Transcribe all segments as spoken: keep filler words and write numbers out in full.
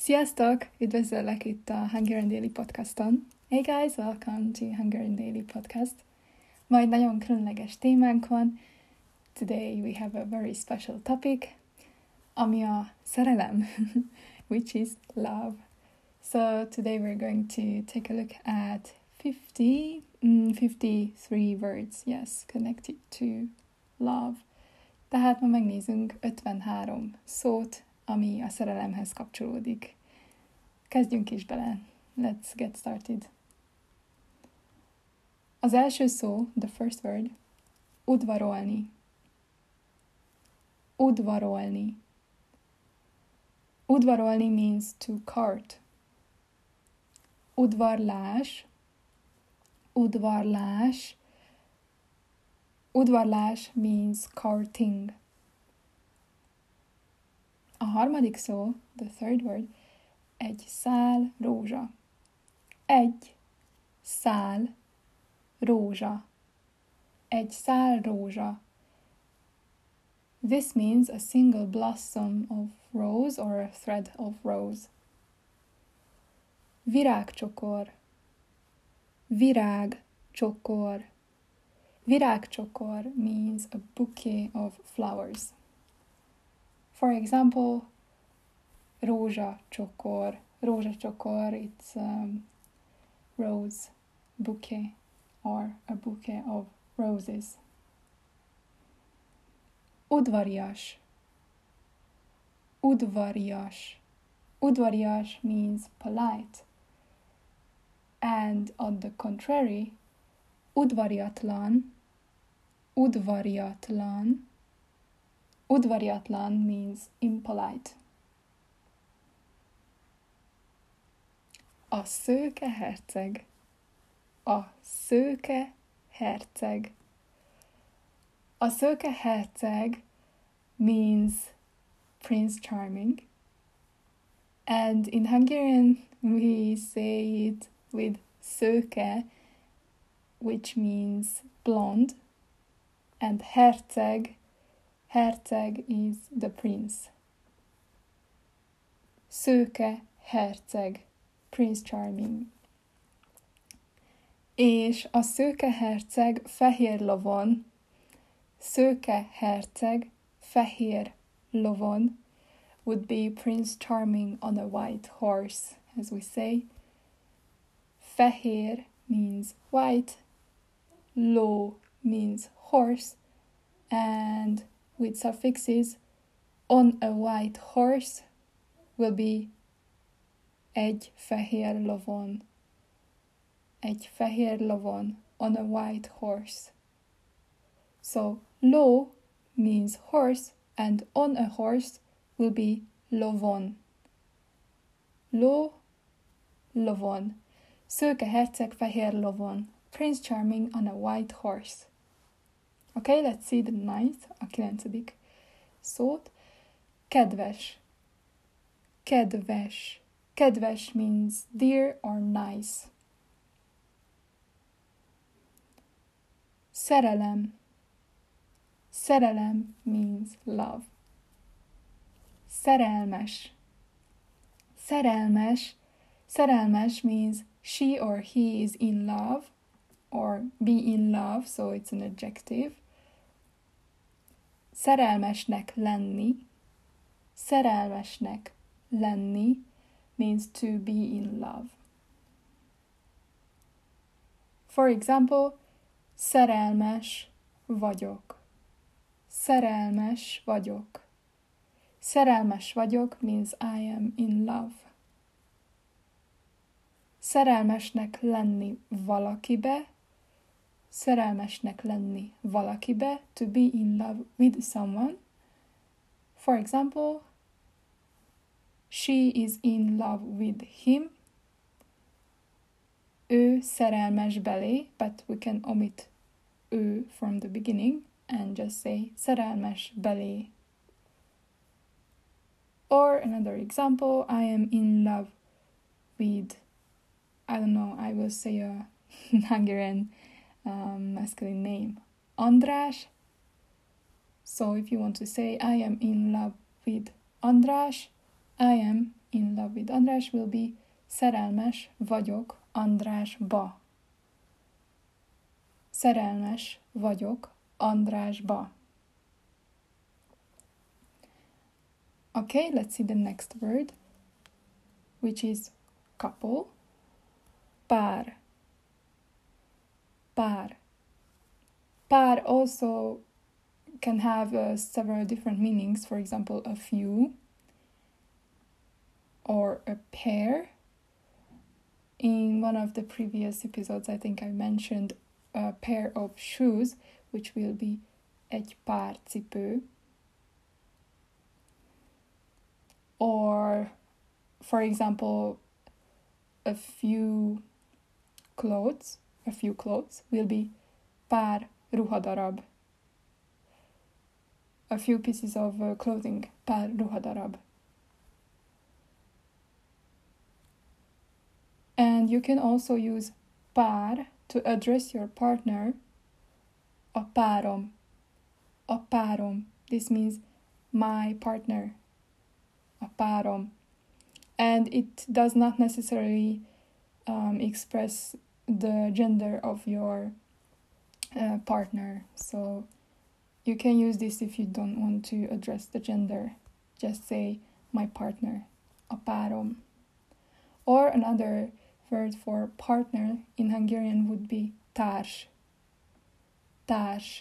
Sziasztok! Üdvözöllek itt a Hungarian Daily Podcaston. Hey guys, welcome to Hungarian Daily Podcast. Ma egy nagyon különleges témánk van. Today we have a very special topic, ami a szerelem, which is love. So today we're going to take a look at fifty, mm, fifty-three words, yes, connected to love. Tehát ma megnézzünk ötvenhárom szót, ami a szerelemhez kapcsolódik. Kezdjünk is bele. Let's get started. Az első szó, the first word, udvarolni. Udvarolni. Udvarolni means to court. Udvarlás. Udvarlás. Udvarlás means courting. A harmadik szó, the third word, egy szál rózsa. Egy szál rózsa. Egy szál rózsa. This means a single blossom of rose or a thread of rose. Virágcsokor. Virágcsokor. Virágcsokor means a bouquet of flowers. For example, rózsacsokor. Rózsacsokor, it's um, rose bouquet or a bouquet of roses. Udvarias. Udvarias. Udvarias means polite. And on the contrary, udvariatlan. Udvariatlan. Udvariatlan means impolite. A szőke herceg. A szőke herceg. A szőke herceg means Prince Charming. And in Hungarian we say it with szőke, which means blonde, and herceg, herceg is the prince. Szőke herceg, Prince Charming. És a szőke herceg fehér lovon, szőke herceg fehér lovon would be Prince Charming on a white horse, as we say. Fehér means white, lo means horse, and with suffixes, on a white horse will be egy fehér lovon. Egy fehér lovon, on a white horse. So, lo means horse, and on a horse will be lovon. Lo, lovon. Szőke herceg fehér lovon. Prince Charming on a white horse. Okay, let's see the ninth, a kilencedik szót. Kedves. Kedves. Kedves means dear or nice. Szerelem. Szerelem means love. Szerelmes. Szerelmes. Szerelmes means she or he is in love or be in love, so it's an adjective. Szerelmesnek lenni. Szerelmesnek lenni means to be in love. For example, szerelmes vagyok. Szerelmes vagyok. Szerelmes vagyok means I am in love. Szerelmesnek lenni valakibe. Szerelmesnek lenni valakibe, to be in love with someone. For example, she is in love with him. Ő szerelmes belé, but we can omit ő from the beginning and just say szerelmes belé. Or another example, I am in love with, I don't know, I will say a Hungarian um, masculine name, András. So if you want to say I am in love with András, I am in love with András will be szerelmes vagyok Andrásba. Szerelmes vagyok Andrásba. Okay, let's see the next word, which is couple. Pár. Pár. Pár also can have uh, several different meanings. For example, a few or a pair. In one of the previous episodes, I think I mentioned a pair of shoes, which will be egy pár cipő. Or, for example, a few clothes, a few clothes will be pár ruhadarab. A few pieces of uh, clothing, pár ruhadarab. And you can also use pár to address your partner. A párom. A párom. This means my partner. A párom. And it does not necessarily um, express the gender of your uh, partner. So you can use this if you don't want to address the gender. Just say my partner. A párom. Or another word for partner in Hungarian would be társ. Társ.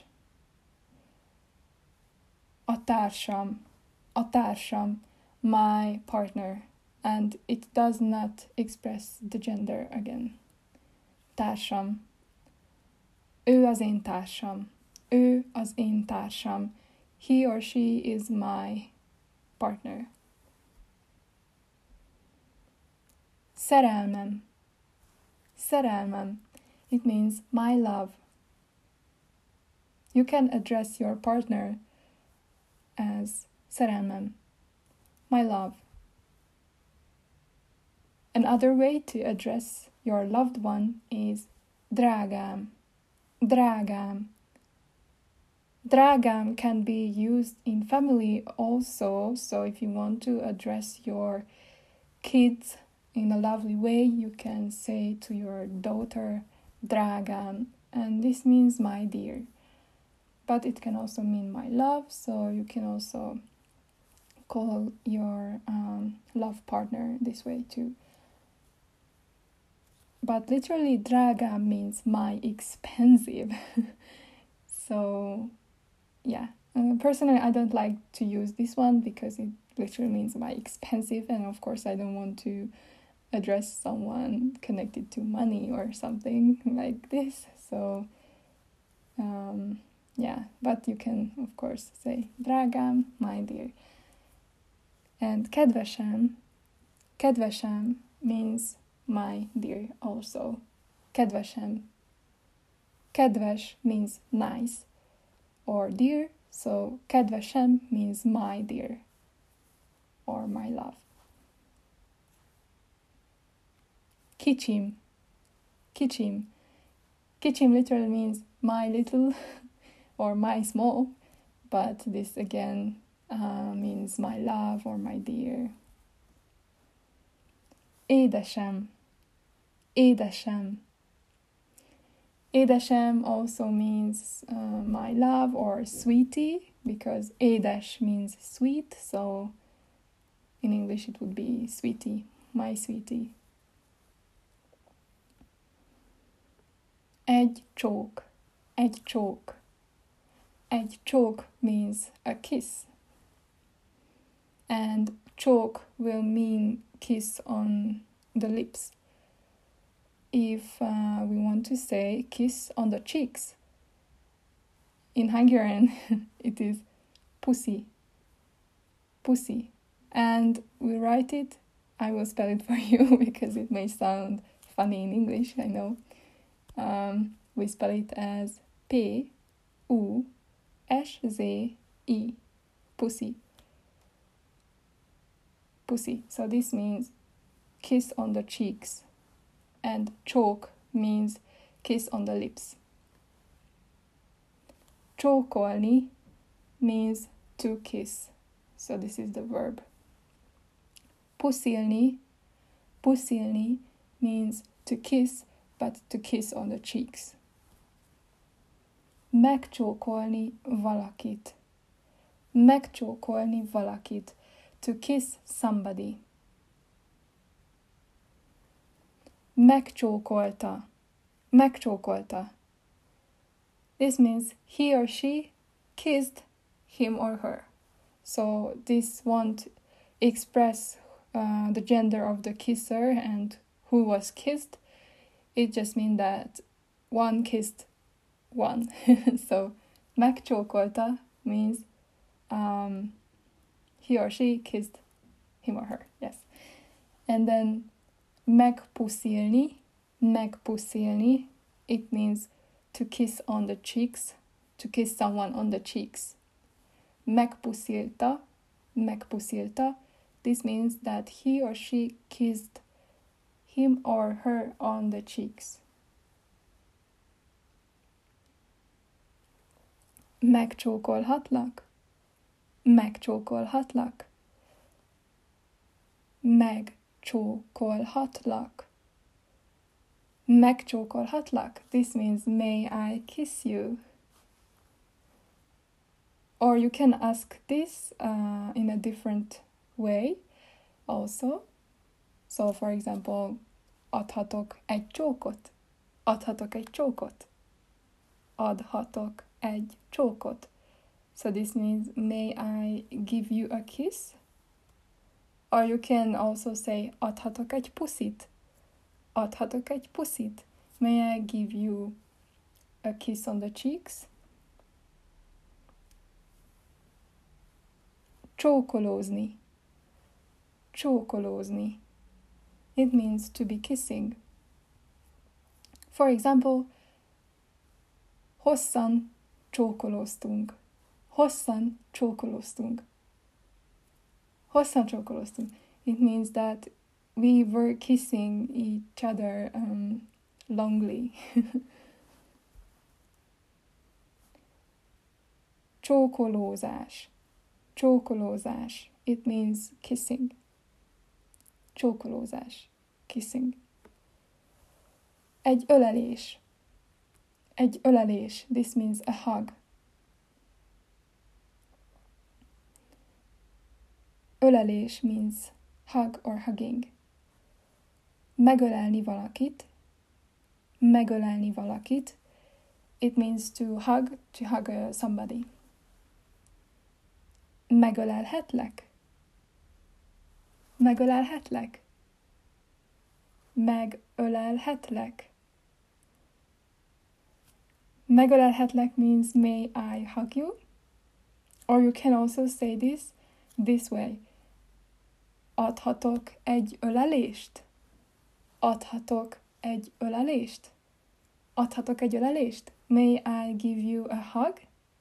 A társam. A társam. My partner. And it does not express the gender again. Társam. Ő az én társam. Ő az én társam. He or she is my partner. Szerelmem. Szerelmem. It means my love. You can address your partner as szerelmem. My love. Another way to address your loved one is drágám. Drágám. Drágám can be used in family also, so if you want to address your kids in a lovely way, you can say to your daughter, drágám, and this means my dear. But it can also mean my love, so you can also call your um, love partner this way too. But literally, drága means my expensive. So, yeah. Uh, personally, I don't like to use this one because it literally means my expensive. And of course, I don't want to address someone connected to money or something like this. So, um, yeah. But you can, of course, say drágám, my dear. And kedvesem, kedvesem means my dear also. Kedvesem. Kedves means nice or dear, so kedvesem means my dear or my love. Kicsim. Kicsim. Kicsim literally means my little or my small, but this again uh, means my love or my dear. Édesem. Édesem. Édesem also means uh, my love or sweetie, because édes means sweet, so in English it would be sweetie, my sweetie. Egy csók. Egy csók. Egy csók means a kiss. And csók will mean kiss on the lips. If uh, we want to say kiss on the cheeks, in Hungarian it is pussy. Pussy. And we write it, I will spell it for you because it may sound funny in English, I know. Um, we spell it as P U S Z I. Pussy. Pussy. So this means kiss on the cheeks. And csók means kiss on the lips. Csókolni means to kiss. So this is the verb. Puszilni Puszilni means to kiss, but to kiss on the cheeks. Megcsókolni valakit. Megcsókolni valakit. To kiss somebody. Megcsókolta. Megcsókolta. This means he or she kissed him or her. So this won't express uh, the gender of the kisser and who was kissed. It just means that one kissed one. So megcsókolta means um, he or she kissed him or her. Yes. And then megpuszilni, megpuszilni, it means to kiss on the cheeks, to kiss someone on the cheeks. Megpuszilta, megpuszilta, this means that he or she kissed him or her on the cheeks. Megcsókolhatlak, megcsókolhatlak, megcsókolhatlak, megcsókolhatlak. This means may I kiss you? Or you can ask this uh, in a different way also. So for example, adhatok egy csókot? Adhatok egy csókot? Adhatok egy csókot? So this means may I give you a kiss? Or you can also say adhatok egy puszit? Adhatok egy puszit? May I give you a kiss on the cheeks? Csókolózni. Csókolózni. It means to be kissing. For example, hosszan csókolóztunk. Hosszan csókolóztunk. Hosszan csókolóztunk. It means that we were kissing each other um, longly. Csókolózás. Csókolózás. It means kissing. Csókolózás. Kissing. Egy ölelés. Egy ölelés. This means a hug. Ölelés means hug or hugging. Megölelni valakit. Megölelni valakit. It means to hug, to hug uh, somebody. Megölelhetlek? Megölelhetlek? Megölelhetlek? Megölelhetlek means may I hug you? Or you can also say this this way. Adhatok egy ölelést? Adhatok egy ölelést? Adhatok egy ölelést? May I give you a hug?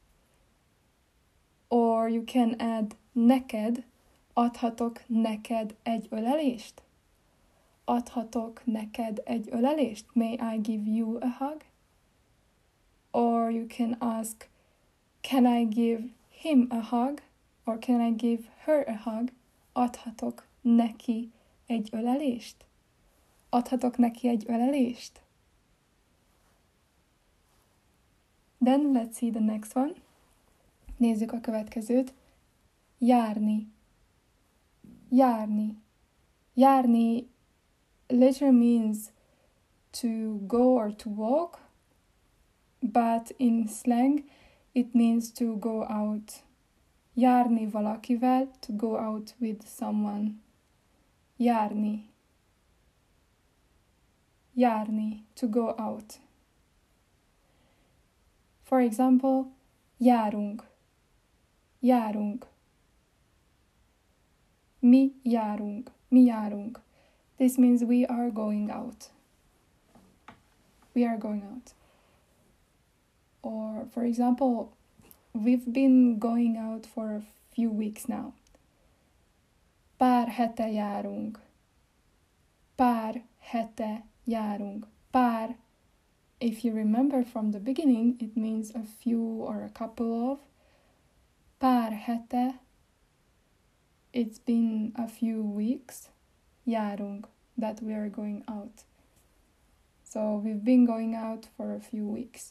Or you can add neked. Adhatok neked egy ölelést? Adhatok neked egy ölelést? May I give you a hug? Or you can ask, can I give him a hug? Or can I give her a hug? Adhatok neki egy ölelést? Adhatok neki egy ölelést? Then let's see the next one. Nézzük a következőt. Járni. Járni. Járni literally means to go or to walk, but in slang it means to go out. Járni valakivel, to go out with someone. Járni. Járni, to go out. For example, járunk. Járunk. Mi járunk. Mi járunk. This means we are going out. We are going out. Or, for example, we've been going out for a few weeks now. Pár hete járunk. Pár hete járunk. Pár, if you remember from the beginning, it means a few or a couple of. Pár hete, it's been a few weeks. Járunk. that we are going out. So we've been going out for a few weeks.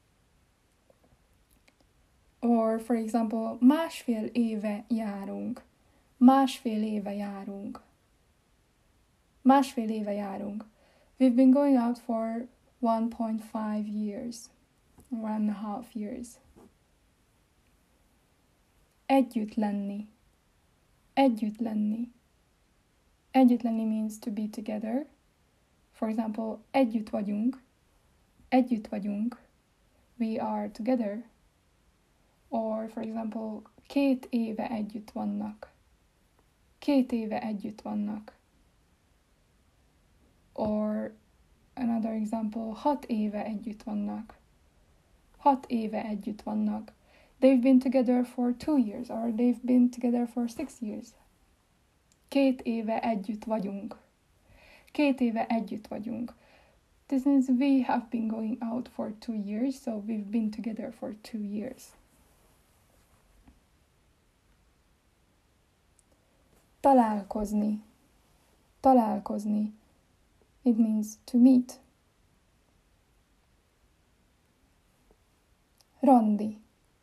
Or, for example, másfél éve járunk. Másfél éve járunk. Másfél éve járunk. We've been going out for one point five years. One and a half years. Együtt lenni. Együtt lenni. Együtt lenni means to be together. For example, együtt vagyunk. Együtt vagyunk. We are together. Or, for example, két éve együtt vannak. Két éve együtt vannak. Or, another example, hat éve együtt vannak. Hat éve együtt vannak. They've been together for two years, or they've been together for six years. Két éve együtt vagyunk. Két éve együtt vagyunk. This means we have been going out for two years, so we've been together for two years. Találkozni. Találkozni. It means to meet. Randi.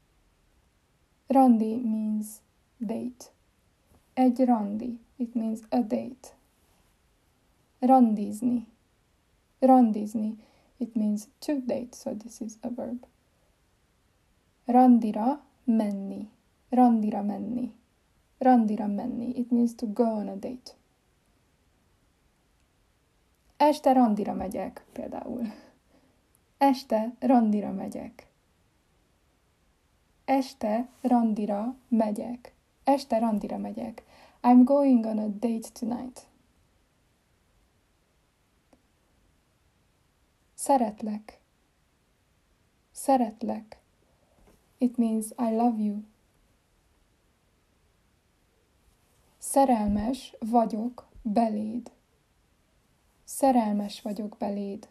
Randi means date. Egy randi. It means a date. Randizni. Randizni. It means to date, so this is a verb. Randira menni. Randira menni. Randira menni. It means to go on a date. Este randira megyek, például. Este randira megyek. Este randira megyek. Este randira megyek. I'm going on a date tonight. Szeretlek. Szeretlek. It means I love you. Szerelmes vagyok beléd. Szerelmes vagyok beléd.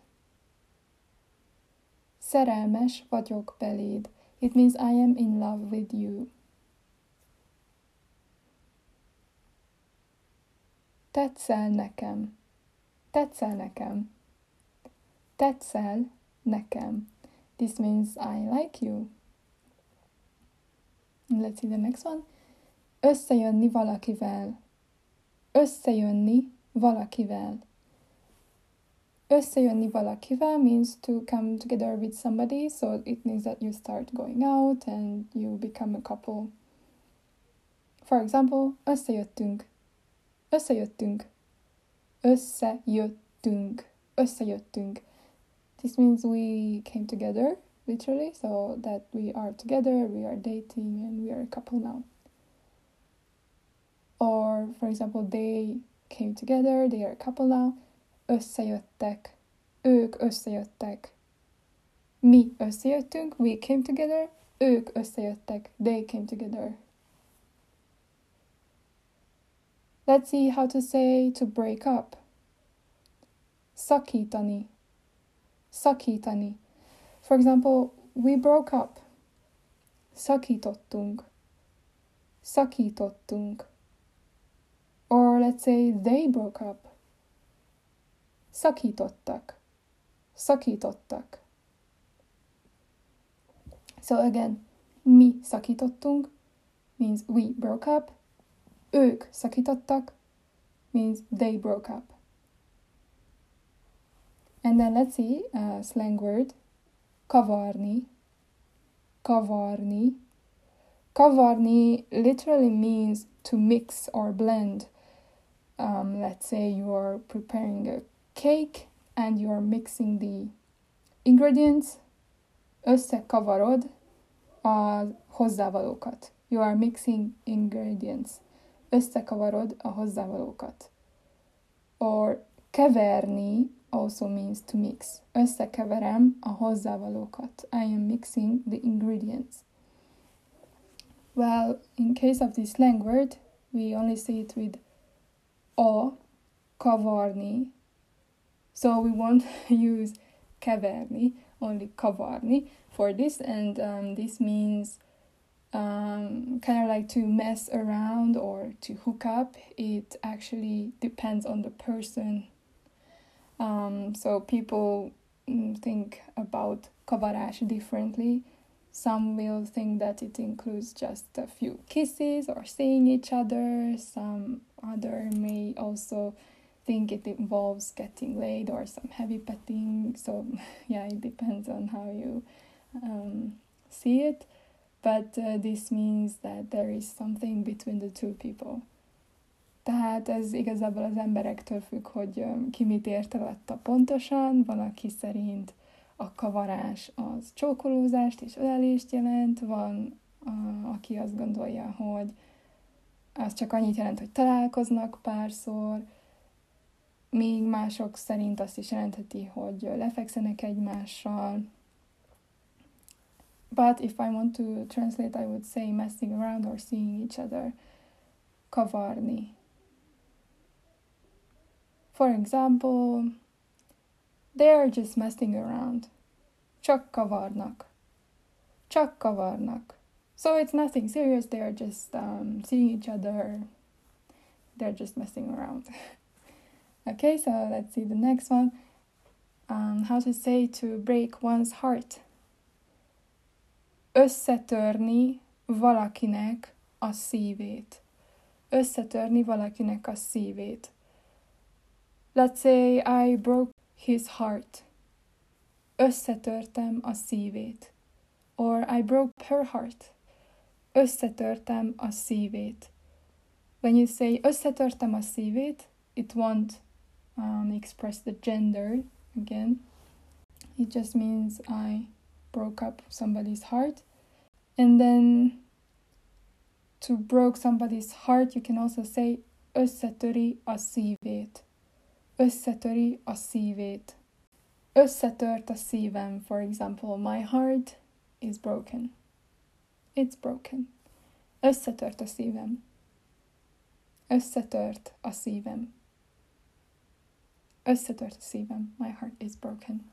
Szerelmes vagyok beléd. It means I am in love with you. Tetszel nekem. Tetszel nekem. Tetszel nekem. This means I like you. Let's see the next one. Összejönni valakivel. Összejönni valakivel. Összejönni valakivel means to come together with somebody, so it means that you start going out and you become a couple. For example, összejöttünk. Összejöttünk. Összejöttünk. Összejöttünk. This means we came together, literally, so that we are together, we are dating, and we are a couple now. Or, for example, they came together, they are a couple now. Összejöttek. Ők összejöttek. Mi összejöttünk, we came together. Ők összejöttek, they came together. Let's see how to say to break up. Szakítani. Szakítani. For example, we broke up. Szakítottunk. Szakítottunk. Or let's say they broke up. Szakítottak. Szakítottak. So again, mi szakítottunk means we broke up. Ők szakítottak means they broke up. And then let's see a slang word. Kavarni. Kavarni. Kavarni literally means to mix or blend. Um, let's say you are preparing a cake and you are mixing the ingredients. Összekavarod a hozzávalókat. You are mixing ingredients. Összekavarod a hozzávalókat. Or keverni also means to mix. Összekeverem a hozzávalókat. I am mixing the ingredients. Well, in case of this slang word, we only say it with a, kavarni. So we won't use keverni, only kavarni for this. And um, this means um, kind of like to mess around or to hook up. It actually depends on the person Um, so people mm, think about kavarás differently. Some will think that it includes just a few kisses or seeing each other. Some other may also think it involves getting laid or some heavy petting. So yeah, it depends on how you um, see it. But uh, this means that there is something between the two people. Tehát ez igazából az emberektől függ, hogy um, ki mit ért alatta pontosan. Van, aki szerint a kavarás az csókolózást és ölelést jelent, van, uh, aki azt gondolja, hogy az csak annyit jelent, hogy találkoznak párszor, míg mások szerint azt is jelentheti, hogy lefekszenek egymással. But if I want to translate, I would say messing around or seeing each other. Kavarni. For example, they are just messing around. Csak kavarnak. Csak kavarnak. So it's nothing serious, they are just um, seeing each other. They're just messing around. Okay, so let's see the next one. Um, how to say to break one's heart. Összetörni valakinek a szívét. Összetörni valakinek a szívét. Let's say I broke his heart. Összetörtem a szívét. Or I broke her heart. Összetörtem a szívét. When you say összetörtem a szívét, it won't um, express the gender again. It just means I broke up somebody's heart. And then to broke somebody's heart, you can also say összetöri a szívét. Összetöri a szívét. Összetört a szívem. For example, my heart is broken. It's broken. Összetört a szívem. Összetört a szívem. Összetört a szívem. My heart is broken.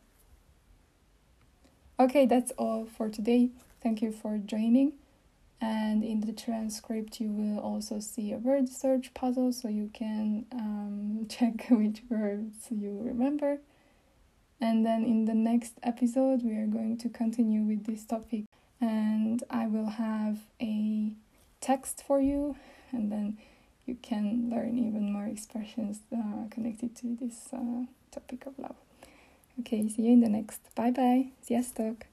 Okay, that's all for today. Thank you for joining. And in the transcript, you will also see a word search puzzle, so you can um, check which words you remember. And then in the next episode, we are going to continue with this topic. And I will have a text for you, and then you can learn even more expressions uh, connected to this uh, topic of love. Okay, see you in the next. Bye bye. Sziasztok!